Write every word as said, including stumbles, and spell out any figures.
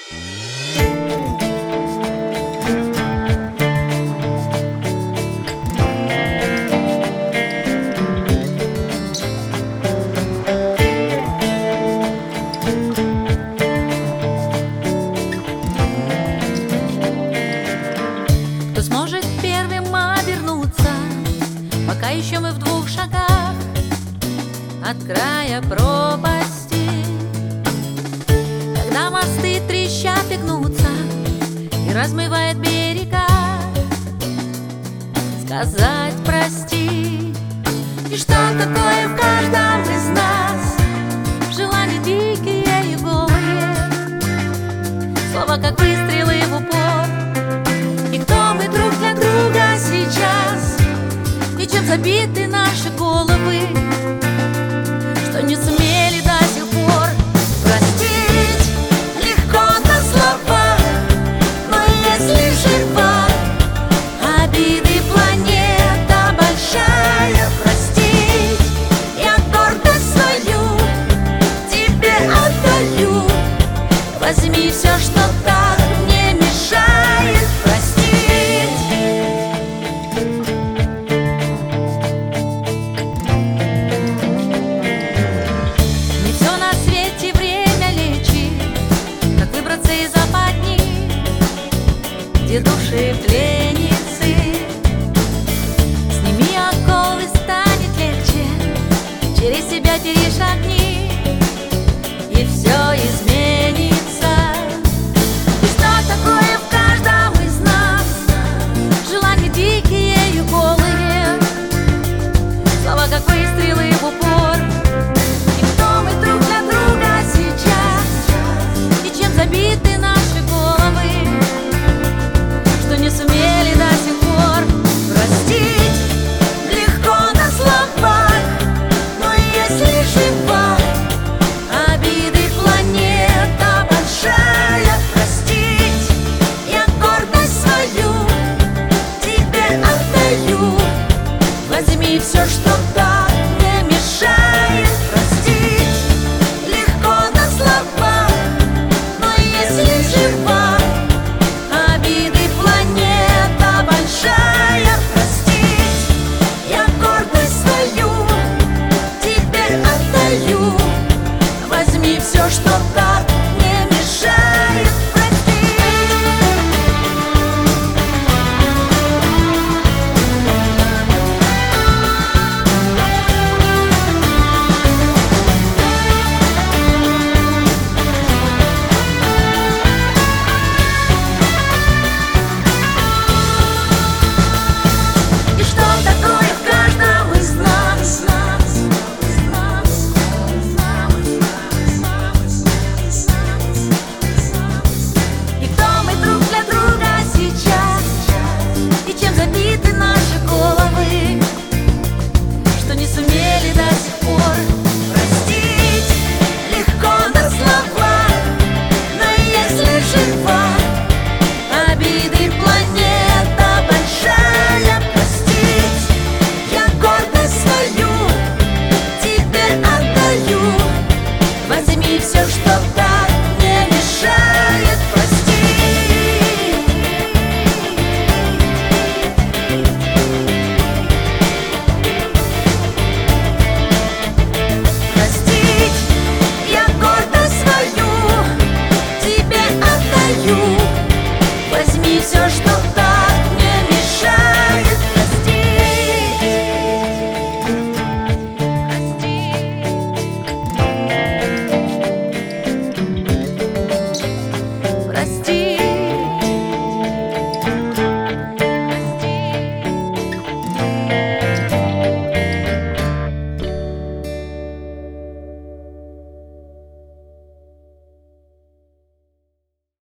Кто сможет первым обернуться, пока еще мы в двух шагах от края пропасти? Когда мосты трещат и гнутся, и размывает берега, сказать прости. И что такое в каждом из нас желания дикие и голые, слова как выстрелы в упор. И кто мы друг для друга сейчас, и чем забиты наши головы, что не сумели до сих пор простить. Легко на словах, но если жива обиды планета большая, простить я гордость свою тебе отдаю. Возьми все, что так мне мешает простить. Не все на свете время лечит, как выбраться из западни, где души пленницы. Сними оковы, станет легче, через себя перешагни.